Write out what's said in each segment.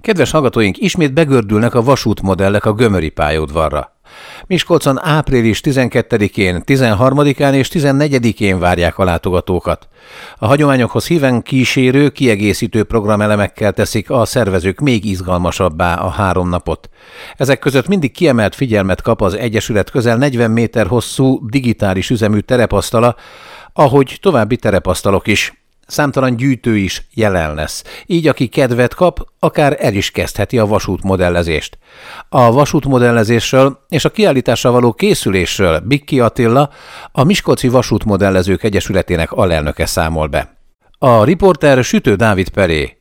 Kedves hallgatóink, ismét begördülnek a vasútmodellek a Gömöri pályaudvarra. Miskolcon április 12-én, 13-án és 14-én várják a látogatókat. A hagyományokhoz híven kísérő, kiegészítő programelemekkel teszik a szervezők még izgalmasabbá a 3 napot. Ezek között mindig kiemelt figyelmet kap az Egyesület közel 40 méter hosszú digitális üzemű terepasztala, ahogy további terepasztalok is. Számtalan gyűjtő is jelen lesz, így aki kedvet kap, akár el is kezdheti a vasútmodellezést. A vasútmodellezésről és a kiállításra való készülésről Bikki Attila, a Miskolci Vasútmodellezők Egyesületének alelnöke számol be. A riporter Sütő Dávid Peré.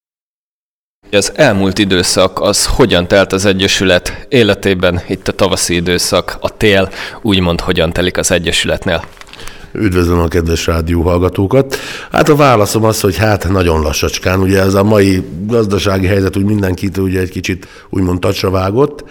Az elmúlt időszak az hogyan telt az Egyesület életében, itt a tavaszi időszak, a tél, úgymond hogyan telik az Egyesületnél? Üdvözlöm a kedves rádióhallgatókat. Hát a válaszom az, hogy nagyon lassacskán. Ugye ez a mai gazdasági helyzet úgy mindenkit ugye egy kicsit úgymond tacsra vágott,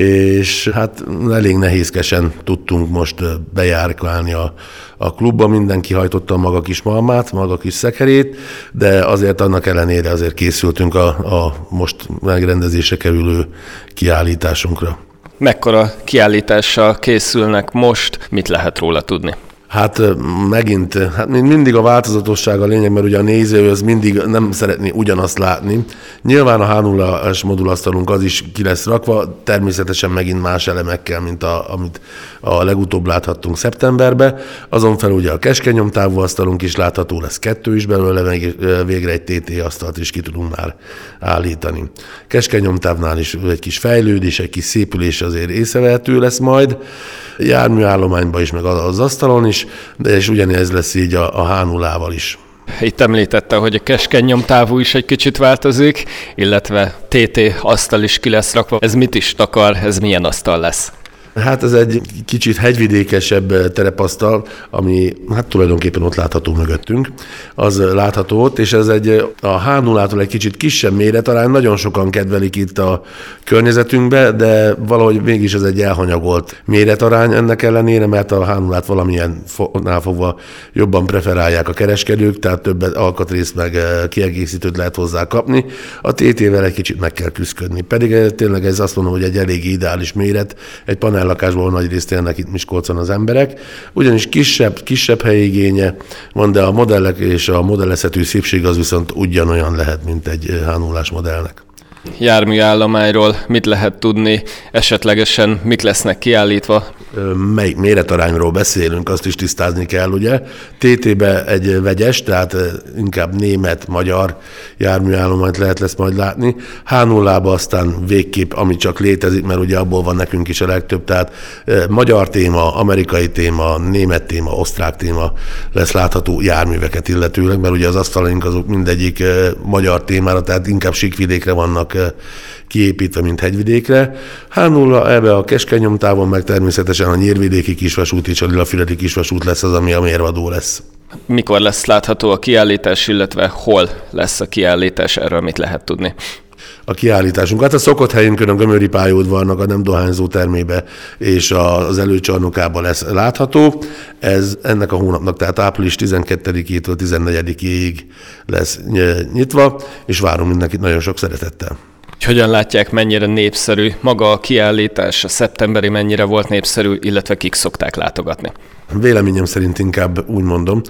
és hát elég nehézkesen tudtunk most bejárkálni a klubba. Mindenki hajtotta a maga kis malmát, maga kis szekerét, de azért annak ellenére azért készültünk a most megrendezésre kerülő kiállításunkra. Mekkora kiállítással készülnek most, mit lehet róla tudni? Hát megint, mindig a változatosság a lényeg, mert ugye a néző az mindig nem szeretné ugyanazt látni. Nyilván a H0-as modulasztalunk az is ki lesz rakva, természetesen megint más elemekkel, mint amit a legutóbb láthattunk szeptemberben. Azon felül ugye a keskeny nyomtávú asztalunk is látható lesz, 2 is belőle, végre egy TT asztalt is ki tudunk már állítani. Keskeny nyomtávnál is egy kis fejlődés, egy kis szépülés azért észrevehető lesz majd. Járműállományban is, meg az asztalon is, és ugyanez lesz így a H0-val is. Itt említette, hogy a keskeny nyomtávú is egy kicsit változik, illetve TT asztal is ki lesz rakva. Ez mit is takar, ez milyen asztal lesz? Hát ez egy kicsit hegyvidékesebb terepasztal, ami hát tulajdonképpen ott látható mögöttünk. Az látható ott, és ez a H0-tól egy kicsit kisebb méretarány, nagyon sokan kedvelik itt a környezetünkbe, de valahogy mégis ez egy elhanyagolt méretarány ennek ellenére, mert a H0-t valamilyennál fogva jobban preferálják a kereskedők, tehát több alkatrészt meg kiegészítőt lehet hozzá kapni. A TT-vel egy kicsit meg kell küszködni. Pedig tényleg ez azt mondom, hogy egy elég ideális méret, egy lakásból nagy részt élnek itt Miskolcon az emberek, ugyanis kisebb helyigénye van, de a modellek és a modellezhető szépség az viszont ugyanolyan lehet, mint egy H0-ás modellnek. Járműállományról mit lehet tudni, esetlegesen mik lesznek kiállítva? Melyik méretarányról beszélünk, azt is tisztázni kell, ugye. TT-be egy vegyes, tehát inkább német-magyar járműállományt lesz majd látni. H0-ba aztán végképp, ami csak létezik, mert ugye abból van nekünk is a legtöbb, tehát magyar téma, amerikai téma, német téma, osztrák téma lesz látható járműveket illetőleg, mert ugye az asztalaink azok mindegyik magyar témára, tehát inkább síkvidékre vannak kiépítve, mint hegyvidékre. H0 ebbe a keskeny nyomtávon, meg természetesen a nyírvidéki kisvasút és a lilafüredi kisvasút lesz az, ami a mérvadó lesz. Mikor lesz látható a kiállítás, illetve hol lesz a kiállítás, erről mit lehet tudni? A kiállításunk. Hát a szokott helyünkön a Gömöri pályaudvarnak a nem dohányzó termébe és az előcsarnokában lesz látható. Ez ennek a hónapnak, tehát április 12-től 14-ig lesz nyitva, és várunk mindenkit nagyon sok szeretettel. Hogyan látják, mennyire népszerű maga a kiállítás, a szeptemberi mennyire volt népszerű, illetve kik szokták látogatni? Véleményem szerint inkább úgy mondom,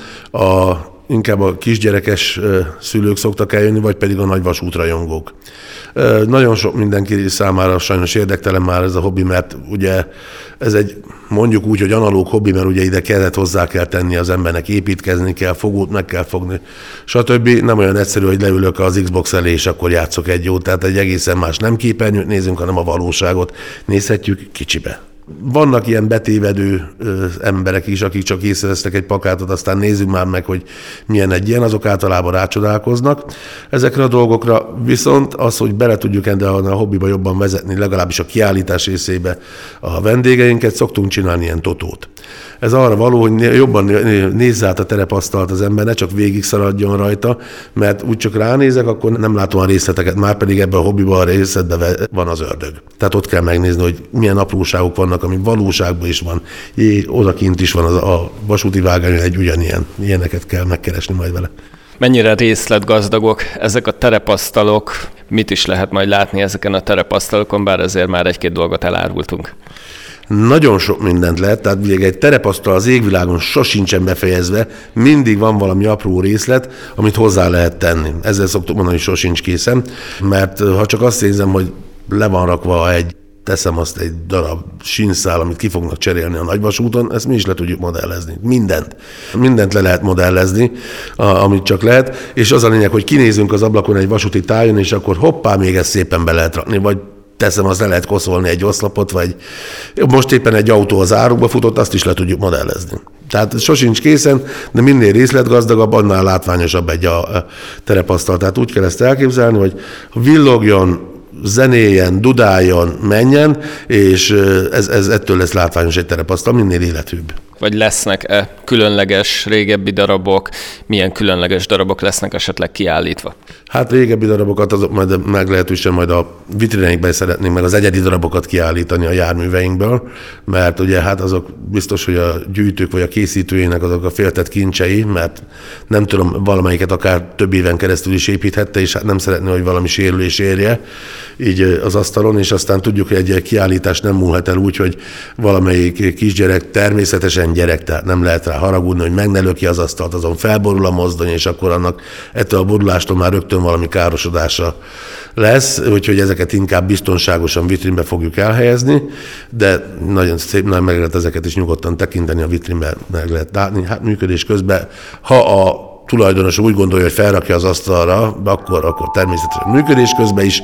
inkább a kisgyerekes szülők szoktak eljönni, vagy pedig a nagy vasútrajongók. Nagyon sok mindenki számára sajnos érdektelen már ez a hobbi, mert ugye ez egy mondjuk úgy, hogy analóg hobbi, mert ugye ide hozzá kell tenni az embernek, építkezni kell, fogót meg kell fogni, stb. Nem olyan egyszerű, hogy leülök az Xbox elé, és akkor játszok egy jót, tehát egy egészen más nem képernyőt nézünk, hanem a valóságot nézhetjük kicsibe. Vannak ilyen betévedő emberek is, akik csak észrevesznek egy plakátot, aztán nézzük már meg, hogy milyen egy ilyen, azok általában rácsodálkoznak. Ezekre a dolgokra viszont az, hogy bele tudjuk a hobbiba jobban vezetni, legalábbis a kiállítás részébe a vendégeinket, szoktunk csinálni ilyen totót. Ez arra való, hogy jobban nézze át a terepasztalt az ember, ne csak végig szaladjon rajta, mert úgy csak ránézek, akkor nem látom a részleteket, már pedig ebben a hobbiban a részletben van az ördög. Tehát ott kell megnézni, hogy milyen apróságok vannak, ami valóságban is van. Odakint is van a vasúti vágányon egy ugyanilyen. Ilyeneket kell megkeresni majd vele. Mennyire részletgazdagok ezek a terepasztalok? Mit is lehet majd látni ezeken a terepasztalokon, bár ezért már egy-két dolgot elárultunk. Nagyon sok mindent lehet, tehát ugye egy terepasztal az égvilágon sosincsen befejezve, mindig van valami apró részlet, amit hozzá lehet tenni. Ezzel szoktuk mondani, hogy sosincs készen, mert ha csak azt nézem, hogy le van rakva teszem azt egy darab sínszál, amit ki fognak cserélni a nagyvasúton, ezt mi is le tudjuk modellezni. Mindent le lehet modellezni, amit csak lehet, és az a lényeg, hogy kinézünk az ablakon egy vasúti tájon, és akkor hoppá, még ezt szépen be lehet rakni, vagy teszem, azt le lehet koszolni egy oszlopot, vagy most éppen egy autó az árukba futott, azt is le tudjuk modellezni. Tehát sosincs készen, de minél részletgazdagabb, annál látványosabb egy a terepasztal. Tehát úgy kell ezt elképzelni, hogy villogjon, zenéljen, dudáljon, menjen, és ez ettől lesz látványos egy terepasztal, minél életűbb. Vagy lesznek-e különleges régebbi darabok, milyen különleges darabok lesznek esetleg kiállítva? Hát régebbi darabokat azok majd meglehetősen majd a vitrineinkben szeretnénk meg az egyedi darabokat kiállítani a járműveinkből, mert ugye hát azok biztos, hogy a gyűjtők vagy a készítőjének azok a féltett kincsei, mert nem tudom, valamelyiket akár több éven keresztül is építhette, és hát nem szeretné, hogy valami sérülés érje így az asztalon, és aztán tudjuk, hogy egy kiállítás nem múlhat el úgy, hogy valamelyik kisgyerek természetesen gyerek, tehát nem lehet rá haragudni, hogy meg ne löki az asztalt, azon felborul a mozdony, és akkor annak ettől a borulástól már rögtön valami károsodása lesz, úgyhogy ezeket inkább biztonságosan vitrínbe fogjuk elhelyezni, de nagyon szép, nagyon meg lehet ezeket is nyugodtan tekinteni, a vitrínben meg lehet látni. Hát működés közben, ha a tulajdonos úgy gondolja, hogy felrakja az asztalra, akkor természetesen működés közben is,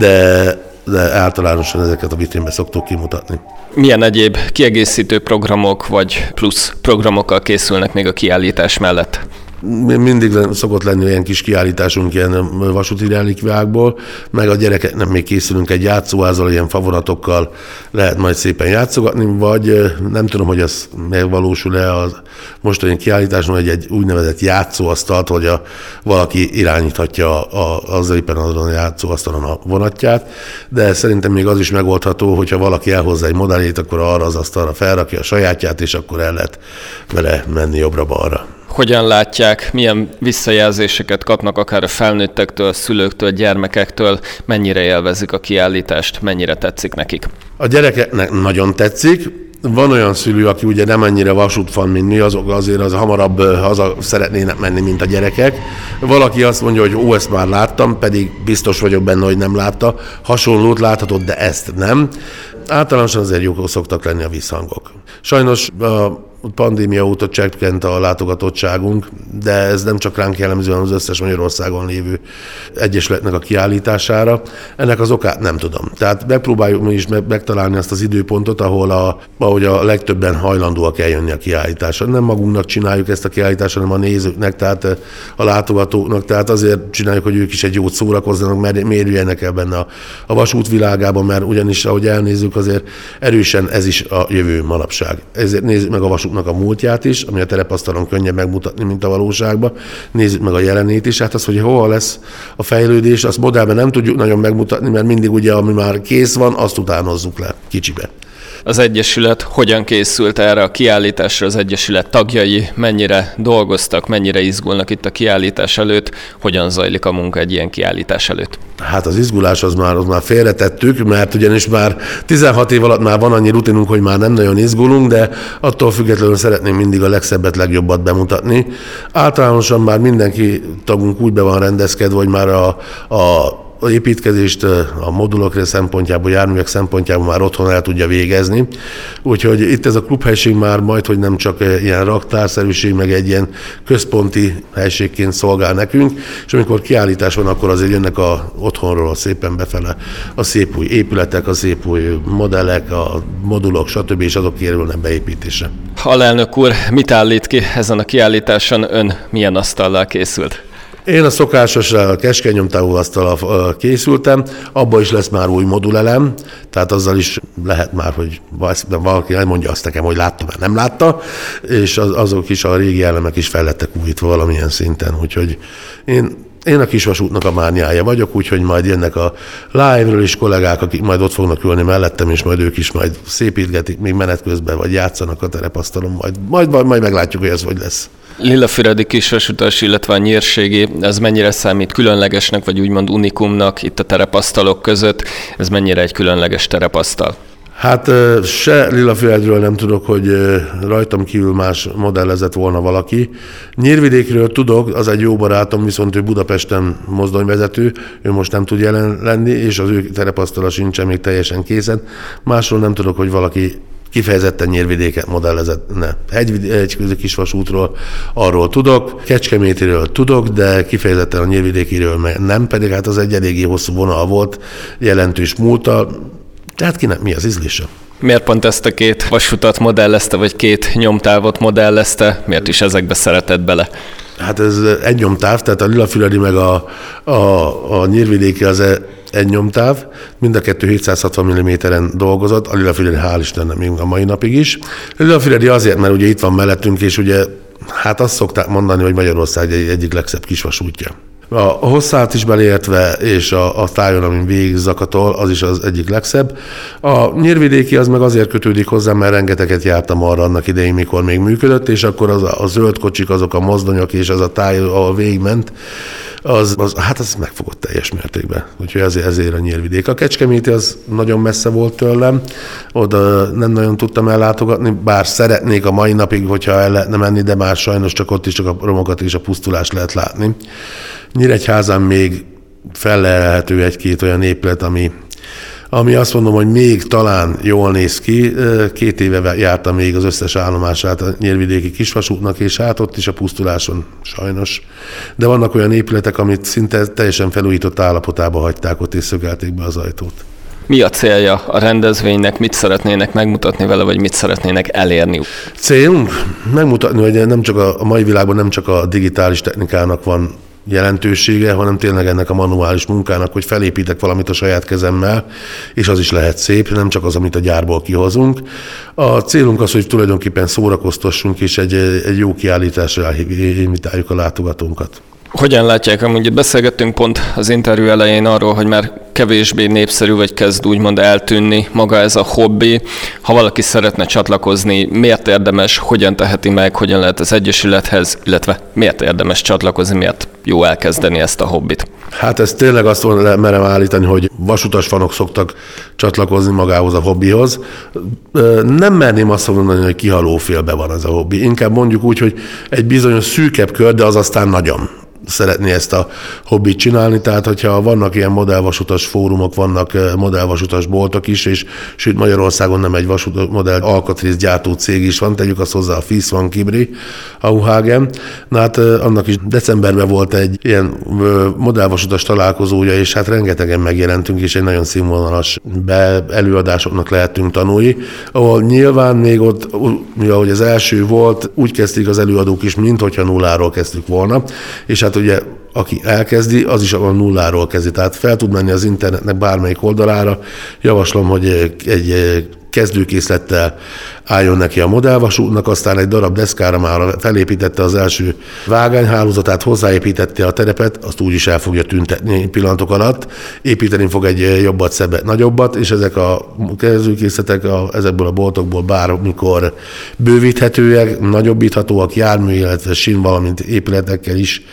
de általánosan ezeket a vitrínbe szoktuk kimutatni. Milyen egyéb kiegészítő programok vagy plusz programokkal készülnek még a kiállítás mellett? Mindig szokott lenni olyan kis kiállításunk ilyen vasúti relikviákból, meg a gyerekeknek még készülünk egy játszóházzal, ilyen favoratokkal lehet majd szépen játszogatni, vagy nem tudom, hogy az megvalósul-e a mostani kiállításon, hogy egy úgynevezett játszóasztalt, hogy valaki irányíthatja az éppen azon a játszóasztalon a vonatját, de szerintem még az is megoldható, hogyha valaki elhozza egy modellét, akkor arra az asztalra felrakja a sajátját, és akkor el lehet vele menni jobbra-balra. Hogyan látják, milyen visszajelzéseket kapnak akár a felnőttektől, szülőktől, gyermekektől, mennyire élvezik a kiállítást, mennyire tetszik nekik? A gyerekeknek nagyon tetszik. Van olyan szülő, aki ugye nem annyira vasútfan, mint mi, azok azért az hamarabb haza szeretnének menni, mint a gyerekek. Valaki azt mondja, hogy ezt már láttam, pedig biztos vagyok benne, hogy nem látta. Hasonlót láthatott, de ezt nem. Általánosan azért jók szoktak lenni a visszhangok. Sajnos a pandémia óta csökkent a látogatottságunk, de ez nem csak ránk jellemző, hanem az összes Magyarországon lévő egyesületnek a kiállítására. Ennek az okát nem tudom. Tehát megpróbáljuk mi is megtalálni azt az időpontot, ahogy a legtöbben hajlandóak eljönni a kiállításra. Nem magunknak csináljuk ezt a kiállítást, hanem a nézőknek, tehát a látogatóknak, tehát azért csináljuk, hogy ők is egy jót szórakozzanak, mérüljenek el benne a vasút világában, mert ugyanis, ahogy elnézzük, azért erősen ez is a jövő manapság. Ezért nézzük meg a vasútnak a múltját is, ami a terepasztalon könnyebb megmutatni, mint a valóságban. Nézzük meg a jelenét is, hát az, hogy hol lesz a fejlődés, azt modellben nem tudjuk nagyon megmutatni, mert mindig ugye, ami már kész van, azt utánozzuk le kicsibe. Az Egyesület hogyan készült erre a kiállításra, az Egyesület tagjai mennyire dolgoztak, mennyire izgulnak itt a kiállítás előtt, hogyan zajlik a munka egy ilyen kiállítás előtt? Hát az izgulás az már félretettük, mert ugyanis már 16 év alatt már van annyi rutinunk, hogy már nem nagyon izgulunk, de attól függetlenül szeretnénk mindig a legszebbet, legjobbat bemutatni. Általánosan már mindenki tagunk úgy be van rendezkedve, hogy már a építkezést a modulok szempontjából, járművek szempontjából már otthon el tudja végezni. Úgyhogy itt ez a klubhelység már majd, hogy nem csak ilyen raktárszerűség, meg egy ilyen központi helységként szolgál nekünk, és amikor kiállítás van, akkor azért jönnek otthonról szépen befele a szép új épületek, a szép új modellek, a modulok, stb. És azok kerülnek beépítésre. Alelnök úr, mit állít ki ezen a kiállításon? Ön milyen asztallal készült? Én a szokásos keskeny nyomtávú asztallal készültem, abban is lesz már új modulelem, tehát azzal is lehet már, hogy valaki elmondja azt nekem, hogy látta, mert nem látta, és azok is, a régi elemek is fel lettek újítva valamilyen szinten, úgyhogy én a kisvasútnak a mániája vagyok, úgyhogy majd jönnek a live-ről is kollégák, akik majd ott fognak ülni mellettem, és majd ők is majd szépítgetik még menet közben, vagy játszanak a terepasztalon, majd meglátjuk, hogy ez hogy lesz. Lillafüredi kisvasutas, illetve a nyírségi, ez mennyire számít különlegesnek, vagy úgymond unikumnak itt a terepasztalok között? Ez mennyire egy különleges terepasztal? Hát se Lillafüredről nem tudok, hogy rajtam kívül más modellezett volna valaki. Nyírvidékről tudok, az egy jó barátom, viszont ő Budapesten mozdonyvezető, ő most nem tud jelen lenni, és az ő terepasztala sincsen még teljesen készen. Másról nem tudok, hogy valaki kifejezetten Nyírvidéket modellezetne. Egy kisvasútról arról tudok, Kecskemétiről tudok, de kifejezetten a nyírvidékiről nem, pedig hát az egy eléggé hosszú vonal volt, jelentős múlttal. Tehát kinek mi az ízlése? Miért pont ezt a két vasutat modellezte, vagy két nyomtávot modellezte? Miért is ezekbe szeretett bele? Hát ez egy nyomtáv, tehát a Lillafüredi meg a nyírvidéki az egy nyomtáv, mind a kettő 760 mm-en dolgozott, a Lillafüredi hál' Istennek még a mai napig is. A Lillafüredi azért, mert ugye itt van mellettünk, és ugye hát azt szokták mondani, hogy Magyarország egyik legszebb kisvasútja. A hosszát is beleértve, és a tájon, amin végig zakatol, az is az egyik legszebb. A nyírvidéki az meg azért kötődik hozzá, mert rengeteget jártam arra annak idején, mikor még működött, és akkor a zöld kocsik, azok a mozdonyok, és az a táj, ahol végigment, az megfogott teljes mértékben. Úgyhogy ezért a Nyírvidék. A Kecskeméti az nagyon messze volt tőlem, oda nem nagyon tudtam ellátogatni, bár szeretnék a mai napig, hogyha el lehetne menni, de már sajnos csak ott is csak a romokat és a pusztulást lehet látni. Nyíregyházán még fellelhető egy-két olyan épület, ami azt mondom, hogy még talán jól néz ki. 2 éve jártam még az összes állomását a nyírvidéki kisvasútnak, és hát ott is a pusztuláson sajnos. De vannak olyan épületek, amit szinte teljesen felújított állapotába hagyták ott, és szögelték be az ajtót. Mi a célja a rendezvénynek? Mit szeretnének megmutatni vele, vagy mit szeretnének elérni? Célunk? Megmutatni, hogy nem csak a mai világban nem csak a digitális technikának van jelentősége, hanem tényleg ennek a manuális munkának, hogy felépítek valamit a saját kezemmel, és az is lehet szép, nem csak az, amit a gyárból kihozunk. A célunk az, hogy tulajdonképpen szórakoztassunk, és egy jó kiállításra invitáljuk a látogatónkat. Hogyan látják, amúgy itt beszélgettünk pont az interjú elején arról, hogy már kevésbé népszerű, vagy kezd úgymond eltűnni maga ez a hobbi. Ha valaki szeretne csatlakozni, miért érdemes, hogyan teheti meg, hogyan lehet az Egyesülethez, illetve miért érdemes csatlakozni, miért jó elkezdeni ezt a hobbit? Hát ezt tényleg azt merem állítani, hogy vasutas fanok szoktak csatlakozni magához a hobbihoz. Nem merném azt mondani, hogy kihalófélbe van ez a hobbi. Inkább mondjuk úgy, hogy egy bizonyos szűkebb kör, de az aztán nagyon szeretné ezt a hobbit csinálni, tehát hogyha vannak ilyen modellvasutas fórumok, vannak modellvasutas boltok is, és sőt Magyarországon nem egy modell alkatrészgyártó cég is van, tegyük azt hozzá, a FIS van Kibri, Auhagen. Na hát annak is decemberben volt egy ilyen modellvasutas találkozója, és hát rengetegen megjelentünk, és egy nagyon színvonalas előadásoknak lehetünk tanulni, ahol nyilván még ott, ahogy az első volt, úgy kezdték az előadók is, minthogyha nulláról kezdtük volna, és hát ugye aki elkezdi, az is a nulláról kezdi. Tehát fel tud menni az internetnek bármelyik oldalára. Javaslom, hogy egy kezdőkészlettel álljon neki a modellvasútnak, aztán egy darab deszkára már felépítette az első vágányhálózatát, hozzáépítette a terepet, azt úgy is el fogja tüntetni pillanatok alatt, építeni fog egy jobbat, szebbet, nagyobbat, és ezek a kezdőkészletek ezekből a boltokból bármikor bővíthetőek, nagyobbíthatóak, jármű, illetve sín, valamint épületekkel is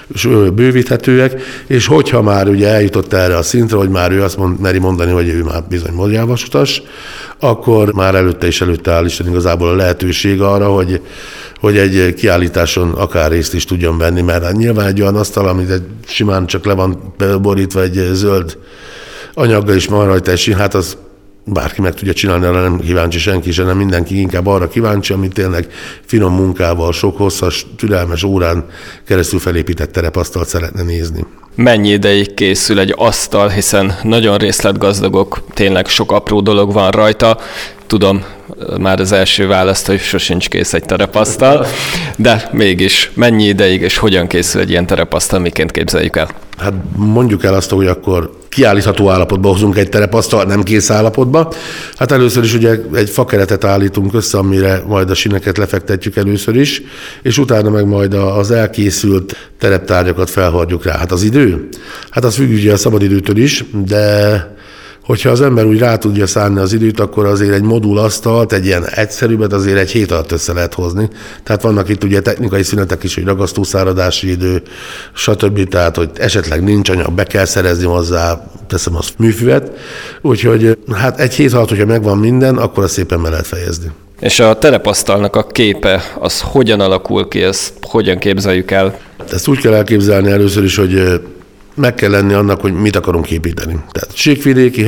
bővíthetőek, és hogyha már ugye eljutott erre a szintre, hogy már ő azt meri mondani, hogy ő már bizony modellvasutas, akkor már előtte áll Isten igazából a lehetőség arra, hogy egy kiállításon akár részt is tudjon venni, mert nyilván egy olyan asztal, amit simán csak le van borítva egy zöld anyaggal is van rajta egy sín, hát az bárki meg tudja csinálni, arra nem kíváncsi senki sem, nem mindenki inkább arra kíváncsi, amit tényleg finom munkával, sok hosszas, türelmes órán keresztül felépített terepasztalt szeretne nézni. Mennyi ideig készül egy asztal, hiszen nagyon részletgazdagok, tényleg sok apró dolog van rajta. Tudom, már az első választ, hogy sosincs kész egy terepasztal, de mégis mennyi ideig és hogyan készül egy ilyen terepasztal, miként képzeljük el? Hát mondjuk el azt, hogy akkor kiállítható állapotba hozunk egy terepasztal, nem kész állapotba. Hát először is ugye egy fakeretet állítunk össze, amire majd a síneket lefektetjük először is, és utána meg majd az elkészült tereptárgyakat felhordjuk rá. Hát az idő? Hát az függ ugye a szabadidőtől is, de Hogyha az ember úgy rá tudja szánni az időt, akkor azért egy modulasztalt, egy ilyen egyszerűbbet azért egy hét alatt össze lehet hozni. Tehát vannak itt ugye technikai szünetek is, hogy ragasztószáradási idő, stb. Tehát, hogy esetleg nincs anyag, be kell szerezni hozzá, teszem azt műfüvet. Úgyhogy hát egy hét alatt, hogyha megvan minden, akkor azt szépen be lehet fejezni. És a terepasztalnak a képe, az hogyan alakul ki, ezt hogyan képzeljük el? Ezt úgy kell elképzelni először is, hogy meg kell lenni annak, hogy mit akarunk építeni. Tehát síkvidéki,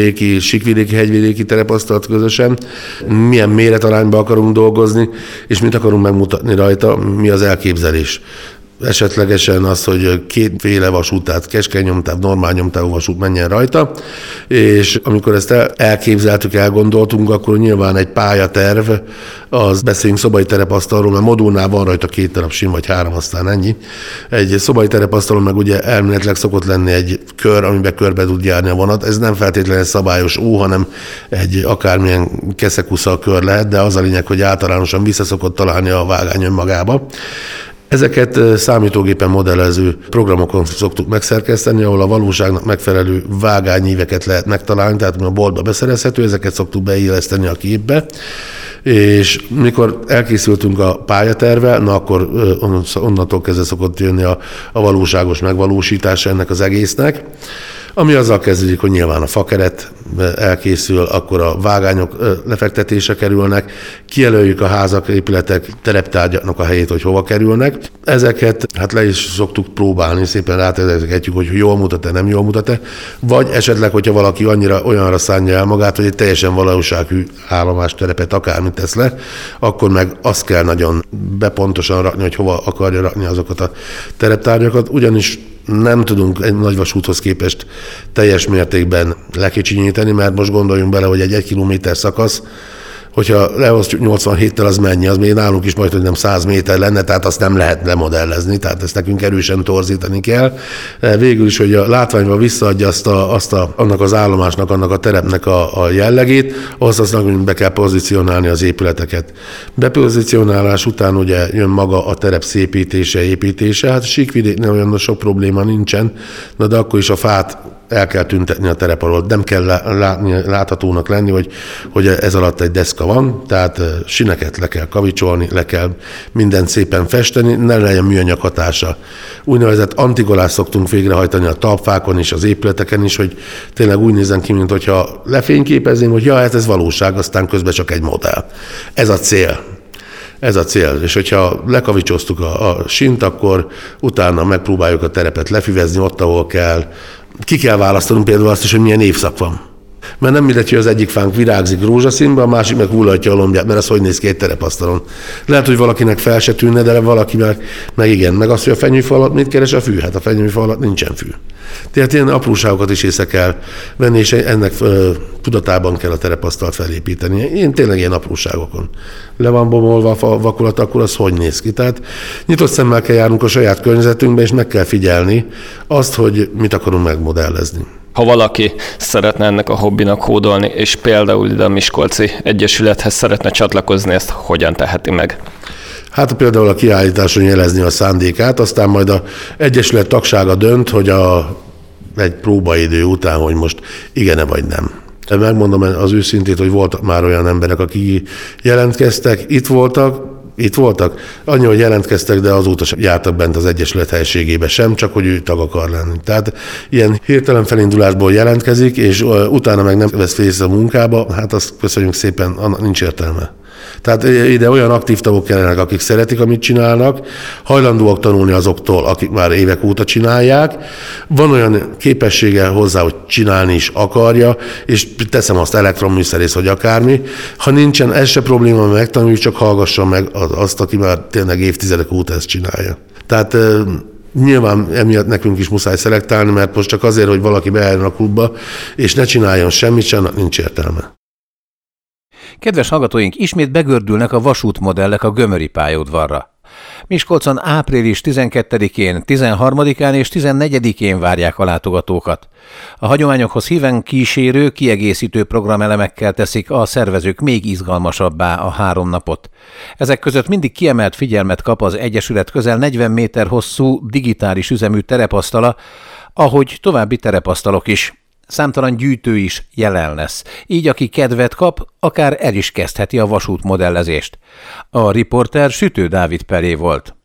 hegyvidéki terepasztalt közösen, milyen méretarányban akarunk dolgozni, és mit akarunk megmutatni rajta, mi az elképzelés. Esetlegesen az, hogy kétféle vasút, tehát keskeny nyomtáv, normál nyomtávú vasút menjen rajta, és amikor ezt elképzeltük, elgondoltunk, akkor nyilván egy pályaterv, az beszéljünk szobai terepasztalról, mert modulnál van rajta 2 darab sim, vagy 3, aztán ennyi. Egy szobai terepasztalon meg ugye elméletileg szokott lenni egy kör, amiben körbe tud járni a vonat. Ez nem feltétlenül egy szabályos ó, hanem egy akármilyen keszekusza kör lehet, de az a lényeg, hogy általánosan vissza szokott találni a vágány önmagába. Ezeket számítógépen modellező programokon szoktuk megszerkeszteni, ahol a valóságnak megfelelő vágányíveket lehet megtalálni, tehát a boltba beszerezhető, ezeket szoktuk beilleszteni a képbe, és mikor elkészültünk a pályatervvel, akkor onnantól kezdve szokott jönni a valóságos megvalósítása ennek az egésznek, ami azzal kezdődik, hogy nyilván a fakeret elkészül, akkor a vágányok lefektetése kerülnek, kijelöljük a házak, épületek, tereptárgyaknak a helyét, hogy hova kerülnek. Ezeket hát le is szoktuk próbálni, szépen rátervezgetjük, hogy jól mutat-e, nem jól mutat-e, vagy esetleg, hogyha valaki olyanra szánja el magát, hogy egy teljesen valósághű állomásterepet akármit tesz le, akkor meg azt kell nagyon bepontosan rakni, hogy hova akarja rakni azokat a tereptárgyakat, ugyanis nem tudunk egy nagyvasúthoz képest teljes mértékben lekicsinyíteni, mert most gondoljunk bele, hogy egy 1 kilométer szakasz, hogyha leosztjuk 87-tel, az mennyi? Az még nálunk is majdnem nem 100 méter lenne, tehát azt nem lehet lemodellezni, tehát ezt nekünk erősen torzítani kell. Végül is, hogy a látványban visszaadja annak az állomásnak, annak a terepnek a jellegét, azt nekünk be kell pozícionálni az épületeket. Bepozícionálás után ugye jön maga a terep szépítése, építése, hát síkvidéknél olyan sok probléma nincsen, de akkor is a fát el kell tüntetni a terep alól. Nem kell láthatónak lenni, hogy ez alatt egy deszka van, tehát sineket le kell kavicsolni, le kell mindent szépen festeni, ne legyen műanyag hatása. Úgynevezett antigolást szoktunk végrehajtani a talpfákon is, az épületeken is, hogy tényleg úgy nézzen ki, mintha lefényképezném, hogy hát ez valóság, aztán közben csak egy modell. Ez a cél. Ez a cél, és hogyha lekavicsoztuk a sint, akkor utána megpróbáljuk a terepet lefüvezni ott, ahol kell. Ki kell választanunk például azt is, hogy milyen évszak van. Mert nem mindegy, hogy az egyik fánk virágzik rózsaszínbe, a másik meg hullatja a lombját, mert az hogy néz ki egy terepasztalon. Lehet, hogy valakinek fel se tűnne, de valaki meg igen. Meg azt, hogy a fenyőfa alatt mit keres a fű? Hát a fenyőfa alatt nincsen fű. Tehát ilyen apróságokat is észre kell venni, és ennek tudatában kell a terepasztalt felépíteni. Én tényleg ilyen apróságokon. Le van bomolva a vakulat, akkor az hogy néz ki? Tehát nyitott szemmel kell járnunk a saját környezetünkbe, és meg kell figyelni azt, hogy mit akarunk megmodellezni. Ha valaki szeretne ennek a hobbinak hódolni, és például ide a Miskolci Egyesülethez szeretne csatlakozni, ezt hogyan teheti meg? Hát például a kiállításon jelezni a szándékát, aztán majd az Egyesület tagsága dönt, hogy egy próbaidő után, hogy most igen-e vagy nem. Megmondom az őszintét, hogy voltak már olyan emberek, akik jelentkeztek, itt voltak, annyi, hogy jelentkeztek, de azóta sem jártak bent az Egyesület helységébe sem, csak hogy ő tag akar lenni. Tehát ilyen hirtelen felindulásból jelentkezik, és utána meg nem vesz részt a munkába, hát azt köszönjük szépen, annak nincs értelme. Tehát ide olyan aktív tagok kellenek, akik szeretik, amit csinálnak, hajlandóak tanulni azoktól, akik már évek óta csinálják, van olyan képessége hozzá, hogy csinálni is akarja, és teszem azt elektromműszerész, vagy akármi. Ha nincsen, ez se probléma, megtanuljuk, csak hallgasson meg azt, aki már tényleg évtizedek óta ezt csinálja. Tehát nyilván emiatt nekünk is muszáj szelektálni, mert most csak azért, hogy valaki beálljon a klubba, és ne csináljon semmit, sem nincs értelme. Kedves hallgatóink, ismét begördülnek a vasútmodellek a Gömöri pályaudvarra. Miskolcon április 12-én, 13-án és 14-én várják a látogatókat. A hagyományokhoz híven kísérő, kiegészítő programelemekkel teszik a szervezők még izgalmasabbá a 3 napot. Ezek között mindig kiemelt figyelmet kap az Egyesület közel 40 méter hosszú digitális üzemű terepasztala, ahogy további terepasztalok is. számtalan gyűjtő is jelen lesz, így aki kedvet kap, akár el is kezdheti a vasútmodellezést. A riporter Sütő Dávid Pelé volt.